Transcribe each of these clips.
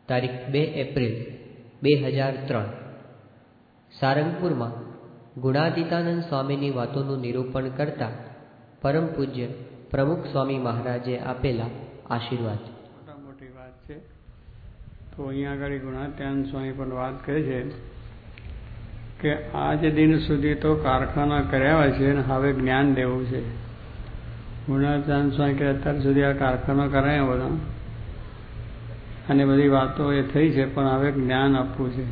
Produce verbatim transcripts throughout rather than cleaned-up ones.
તારીખ બે એપ્રિલ બે હજાર ત્રણ સારંગપુરમાં ગુણાતીતાનંદ સ્વામીની વાતોનું નિરૂપણ કરતા પરમ પૂજ્ય પ્રમુખ સ્વામી મહારાજે આપેલા આશીર્વાદ. મોટા મોટી વાત છે. તો અહીંયા આગળ ગુણાતીતાનંદ સ્વામી પણ વાત કરે છે કે આજ દિન સુધી તો કારખાના કર્યા છે અને હવે જ્ઞાન દેવું છે. ગુણાતીતાનંદ સ્વામી કે અત્યાર સુધી આ કારખાના કરાયા બધા અને બધી વાતો એ થઈ છે, પણ હવે જ્ઞાન આપવું છે.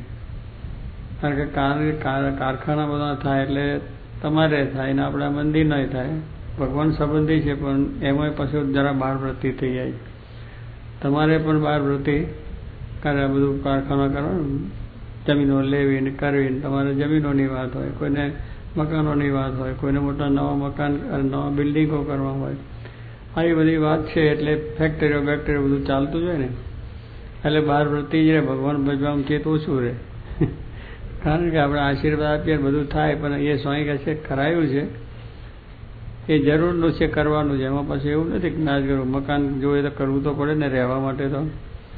કારણ કે કારખાના બધા થાય એટલે તમારે થાય ને આપણા મંદિર નહીં થાય. ભગવાન સંબંધી છે પણ એમાં પછી જરા બહાર વૃત્તિ થઈ જાય. તમારે પણ બહાર વૃત્તિ કરે, બધું કારખાના કરવાનું, જમીનો લેવી ને કરવી. તમારે જમીનોની વાત હોય, કોઈને મકાનોની વાત હોય, કોઈને મોટા નવા મકાન નવા બિલ્ડિંગો કરવા હોય, આવી બધી વાત છે. એટલે ફેક્ટરીઓ બેક્ટરીઓ બધું ચાલતું જ હોય ને, એટલે બહાર વૃત્તિ જ રહે. ભગવાન ભજવામાં ચેત ઓછું રહે. કારણ કે આપણે આશીર્વાદ આપીએ બધું થાય, પણ એ સ્વામી કહે છે કરાયું છે એ જરૂરનું છે, કરવાનું છે. એમાં પાછું એવું નથી કે ના જ કરવું. મકાન જોઈએ તો કરવું તો પડે ને રહેવા માટે તો,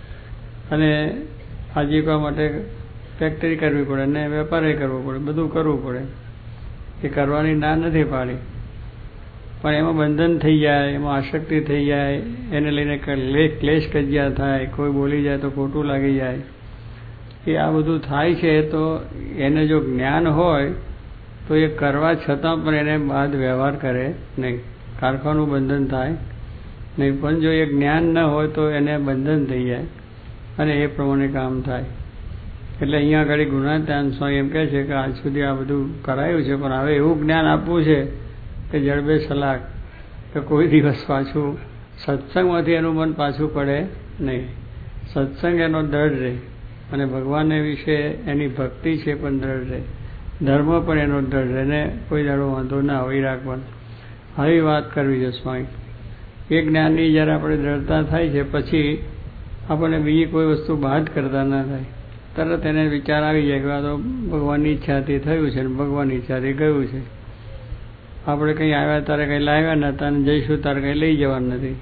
અને આજીવિકા માટે ફેક્ટરી કરવી પડે ને વેપાર કરવો પડે, બધું કરવું પડે. એ કરવાની ના નથી પાડી, પણ એમાં બંધન થઈ જાય, એમાં આસક્તિ થઈ જાય, એને લઈને ક્લેશ કજિયા થાય, કોઈ બોલી જાય તો ખોટું લાગી જાય. એ આ બધું થાય છે. તો એને જો જ્ઞાન હોય તો એ કરવા છતાં પણ એને બાદ વ્યવહાર કરે નહીં, કારખાનું બંધન થાય નહીં. પણ જો એ જ્ઞાન ન હોય તો એને બંધન થઈ જાય અને એ પ્રમાણે કામ થાય. એટલે અહીંયા આગળ ગુણાતીતાનંદ સ્વામી એમ કહે છે કે આજ સુધી આ બધું કરાયું છે, પણ હવે એવું જ્ઞાન આપવું છે કે જડબે સલાક, કે કોઈ દિવસ પાછું સત્સંગમાંથી એનું મન પાછું પડે નહીં. સત્સંગ એનો દ્રઢ રહે અને ભગવાનને વિશે એની ભક્તિ છે પણ દ્રઢ રહે, ધર્મ પણ એનો દ્રઢ રહે ને કોઈ દાડો વાંધો ના હોય રાખવાનો. આવી વાત કરવી છે સ્વામી. એ જ્ઞાનની જ્યારે આપણે દ્રઢતા થાય છે પછી આપણને બીજી કોઈ વસ્તુ બાદ કરતા ના થાય. તરત એને વિચાર આવી જાય કે આ તો ભગવાનની ઈચ્છાથી થયું છે ને ભગવાનની ઈચ્છાથી ગયું છે. આપણે કંઈ આવ્યા ત્યારે કંઈ લાવ્યા નહોતા અને જઈશું ત્યારે કંઈ લઈ જવાનું નથી.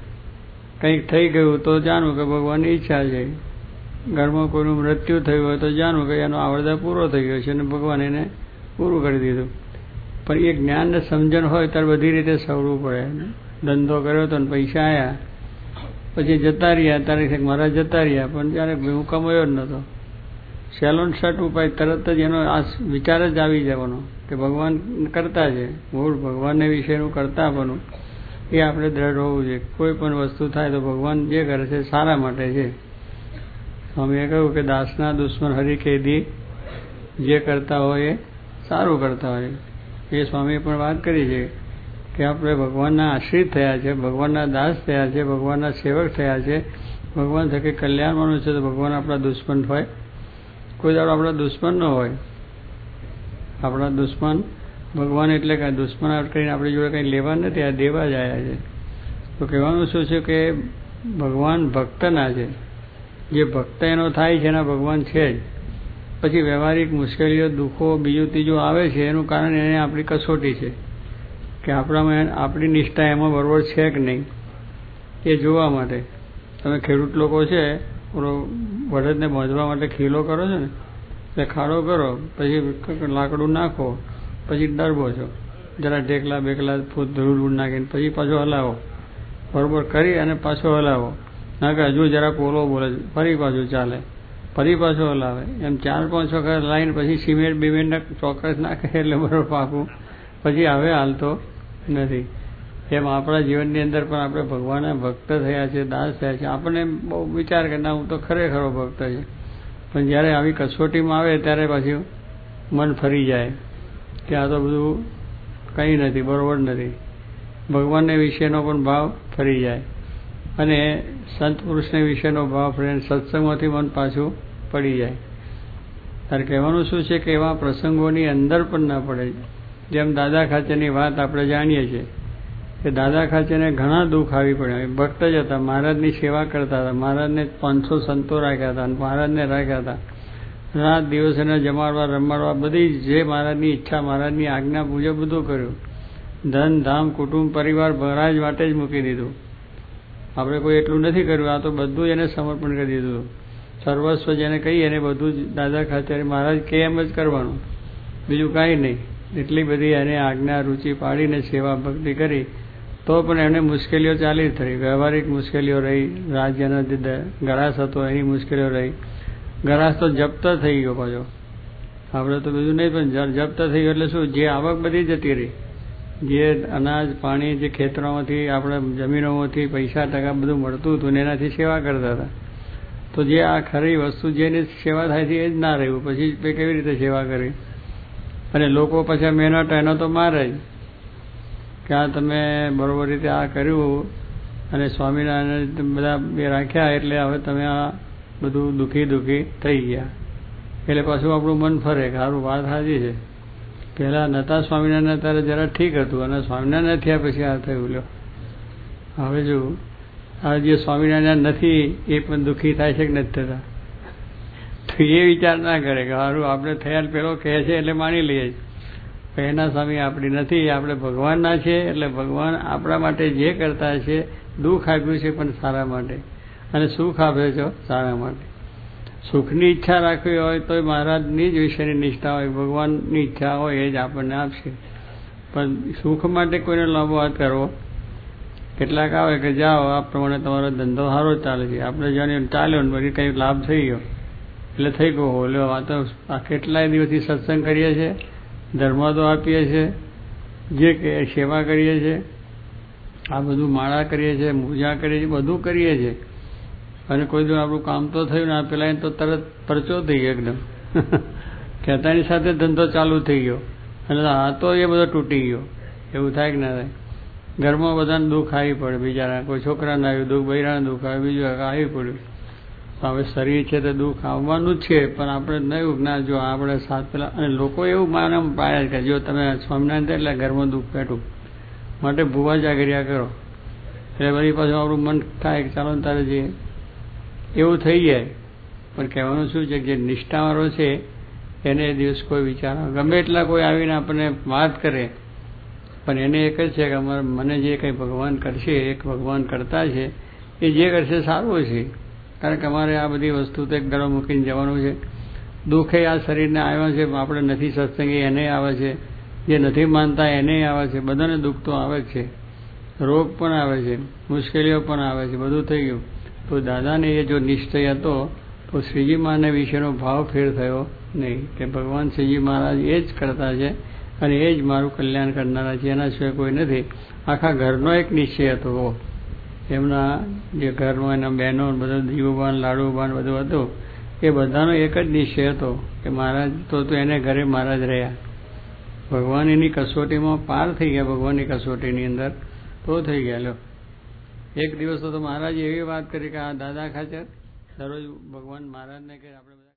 કંઈક થઈ ગયું તો જાણવું કે ભગવાનની ઈચ્છા છે. ઘરમાં કોઈનું મૃત્યુ થયું હોય તો જાણવું કે એનો આવરદા પૂરો થઈ ગયો છે અને ભગવાન એને પૂરું કરી દીધું. પણ એ જ્ઞાન ને સમજણ હોય ત્યારે બધી રીતે સવડવું પડે. ધંધો કર્યો હતો ને પૈસા આવ્યા, પછી જતા રહ્યા, ત્યારે મારા જતા રહ્યા, પણ જ્યારે હું કમાયો જ નહોતો. સેલોન શર્ટ ઉપાય તરત જ એનો આ વિચાર જ આવી જવાનો કે ભગવાન કરતા છે, મૂળ ભગવાનને વિશેનું કરતા બનવું એ આપણે દ્રઢ હોવું જોઈએ. કોઈ પણ વસ્તુ થાય તો ભગવાન જે કરે છે સારા માટે છે. સ્વામીએ કહ્યું કે દાસના દુશ્મન હરિ કેદી, જે કરતા હોય એ સારું કરતા હોય. એ સ્વામીએ પણ વાત કરી છે કે આપણે ભગવાનના આશ્રિત થયા છે, ભગવાનના દાસ થયા છે, ભગવાનના સેવક થયા છે, ભગવાન થકી કલ્યાણવાનું છે. તો ભગવાન આપણા દુશ્મન હોય? કોઈ દાડો આપણા દુશ્મન ન હોય. આપણા દુશ્મન ભગવાન એટલે કે દુશ્મન કરીને આપણી જોડે કંઈ લેવા નથી, આ દેવા જ આવ્યા છે. તો કહેવાનું શું છે કે ભગવાન ભક્તના છે. જે ભક્ત એનો થાય છે એના ભગવાન છે જ. પછી વ્યવહારિક મુશ્કેલીઓ, દુઃખો, બીજું ત્રીજું આવે છે એનું કારણ એને આપણી કસોટી છે કે આપણામાં આપણી નિષ્ઠા એમાં બરોબર છે કે નહીં, એ જોવા માટે. તમે ખેડૂત લોકો છે, ઓલો બળદને બાંધવા માટે ખીલો કરો છો ને, એટલે ખાડો કરો, પછી લાકડું નાખો, પછી ડરબો છો, જરા ઢેકલા બેકલા ફૂટ ધૂળ ધૂળ નાખીને પછી પાછો હલાવો, બરોબર કરી અને પાછો હલાવો. ના કે હજુ જરા પોલો બોલે, ફરી પાછું ચાલે, ફરી પાછો હલાવે. એમ ચાર પાંચ વખત લાઈન પછી સિમેન્ટ બિમેન્ટ ચોક્કસ નાખે એટલે બરોબર પાકું, પછી હવે હાલતો નથી. એમ આપણા જીવનની અંદર પણ આપણે ભગવાનના ભક્ત થયા છે, દાસ થયા છે. આપણને બહુ વિચાર કે ના હું તો ખરેખરો ભક્ત છે, પણ જ્યારે આવી કસોટીમાં આવે ત્યારે પાછું મન ફરી જાય કે આ તો બધું કંઈ નથી, બરોબર નથી. ભગવાનને વિશેનો પણ ભાવ ફરી જાય અને સંત પુરુષને વિશેનો ભાવ ફરી, સત્સંગમાંથી મન પાછું પડી જાય. ત્યારે કહેવાનું શું છે કે એવા પ્રસંગોની અંદર પણ ના પડે. જેમ દાદા ખાચરની વાત આપણે જાણીએ છીએ કે દાદા ખાચરને ઘણા દુઃખ આવી પડ્યા. ભક્ત જ હતા, મહારાજની સેવા કરતા હતા, મહારાજને પાંચસો સંતો રાખ્યા હતા, મહારાજને રાખ્યા હતા, રાત દિવસ એને જમાડવા રમાડવા, બધી જે મહારાજની ઈચ્છા, મહારાજની આજ્ઞા મુજબ બધું કર્યું. ધન ધામ કુટુંબ પરિવાર મહારાજ માટે જ મૂકી દીધું. આપણે કોઈ એટલું નથી કર્યું, આ તો બધું એને સમર્પણ કરી દીધું. સર્વસ્વ જેને કહીએ એને બધું જ દાદા ખાચર મહારાજ કે એમ જ કરવાનું, બીજું કાંઈ નહીં. એટલી બધી એને આજ્ઞા રૂચિ પાડીને સેવા ભક્તિ કરી તો પણ એને મુશ્કેલીઓ ચાલી થઈ. વ્યવહારિક મુશ્કેલીઓ રહી, રાજ્યનો જે ગરાસ હતો એની મુશ્કેલીઓ રહી. ગરાસ તો જપ્ત થઈ ગયો પાછો, આપણે તો બીજું નહીં, પણ જપ્ત થઈ ગયો એટલે શું, જે આવક બધી જતી રહી, જે અનાજ પાણી જે ખેતરોમાંથી આપણે જમીનોમાંથી પૈસા ટકા બધું મળતું હતું ને એનાથી સેવા કરતા હતા. તો જે આ ખરી વસ્તુ જેની સેવા થાય છે એ જ ના રહ્યું, પછી કેવી રીતે સેવા કરી? અને લોકો પછી મહેનત એનો તો મારે જ કે આ તમે બરોબર રીતે આ કર્યું અને સ્વામિનારાયણ બધા બે રાખ્યા એટલે હવે તમે આ બધું દુઃખી દુઃખી થઈ ગયા. એટલે પાછું આપણું મન ફરે કે સારું વાત સાચી છે, પહેલાં નહોતા સ્વામિનારાયણ ત્યારે જરા ઠીક હતું અને સ્વામિનારાયણ થયા પછી આ થયું. લ્યો હવે જો આ જે સ્વામિનારાયણ નથી એ પણ દુઃખી થાય છે કે નથી થતા? તો એ વિચાર ના કરે કે સારું આપણે થયા પેલો કહે છે એટલે માની લઈએ. એના સ્વામી આપણી નથી, આપણે ભગવાનના છે. એટલે ભગવાન આપણા માટે જે કરતા છે, દુઃખ આપ્યું છે પણ સારા માટે, અને સુખ આપે છે સારા માટે. સુખની ઈચ્છા રાખવી હોય તો મહારાજની જ વિષયની નિષ્ઠા હોય, ભગવાનની ઈચ્છા હોય એ જ આપણને આપશે. પણ સુખ માટે કોઈને લાંબો હાથ કરવો, કેટલાક આવે કે જાઓ આ પ્રમાણે તમારો ધંધો સારો ચાલે છે, આપણે જાણીએ ચાલ્યો ને પછી કંઈ લાભ થઈ ગયો એટલે થઈ ગયો. લ્યો આ તો આ કેટલાય દિવસથી સત્સંગ કરીએ છીએ, ધર્મ તો આપીએ છીએ, જે કે સેવા કરીએ છીએ, આ બધું માળા કરીએ છીએ, પૂજા કરીએ છીએ, બધું કરીએ છીએ, અને કોઈ દિવસ આપણું કામ તો થયું ને પેલા તો તરત પરચો થઈ ગયો એકદમ કહેતાની સાથે ધંધો ચાલુ થઈ ગયો અને આ તો એ બધો તૂટી ગયો. એવું થાય કે ના થાય? ઘરમાં બધાને દુઃખ આવી પડે, બિચારા કોઈ છોકરાને આવ્યું દુઃખ, બૈરાને દુઃખ આવ્યું, બીજું આવી પડ્યું. હવે શરીર છે તો દુઃખ આવવાનું જ છે, પણ આપણે નહીં ના જો આપણે સાથ પેલા. અને લોકો એવું માને પાડે કે જો તમે સ્વામિનારાયણ એટલે ઘરમાં દુઃખ પેટું માટે ભૂવા જાગર્યા કરો એટલે વળી પાછું આપણું મન થાય કે ચાલો તારે જઈએ, એવું થઈ જાય. પણ કહેવાનું શું છે કે જે નિષ્ઠાવાળો છે એને એ દિવસ કોઈ વિચાર ગમે એટલા કોઈ આવીને આપણને વાત કરે પણ એને એક જ છે કે અમારે મને જે કંઈ ભગવાન કરશે, એક ભગવાન કરતા છે એ જે કરશે સારું છે. કારણ કે અમારે આ બધી વસ્તુ તો એક ગળો મૂકીને જવાનું છે. દુઃખે આ શરીરને આવ્યા છે, આપણે નથી સત્સંગી એને આવે છે, જે નથી માનતા એને આવે છે, બધાને દુઃખ તો આવે જ છે, રોગ પણ આવે છે, મુશ્કેલીઓ પણ આવે છે, બધું થઈ ગયું. તો દાદાને એ જો નિશ્ચય હતો તો શ્રીજી મહારાજ વિશેનો ભાવ ફેર થયો નહીં કે ભગવાન શ્રીજી મહારાજ એ જ કરતા છે અને એ જ મારું કલ્યાણ કરનારા છે, એના સિવાય કોઈ નથી. આખા ઘરનો એક નિશ્ચય હતો. એમના જે ઘરમાં એના બહેનો બધા દીવુબાન લાડુબાન બધું હતું એ બધાનો એક જ નિશ્ચય હતો કે મહારાજ તો તો એને ઘરે મહારાજ રહ્યા. ભગવાન એની કસોટીમાં પાર થઈ ગયા, ભગવાનની કસોટીની અંદર તો થઈ ગયા. લો એક દિવસ તો મહારાજ એવી વાત કરી કે આ દાદા ખાચર દરરોજ ભગવાન મહારાજને કે આપણે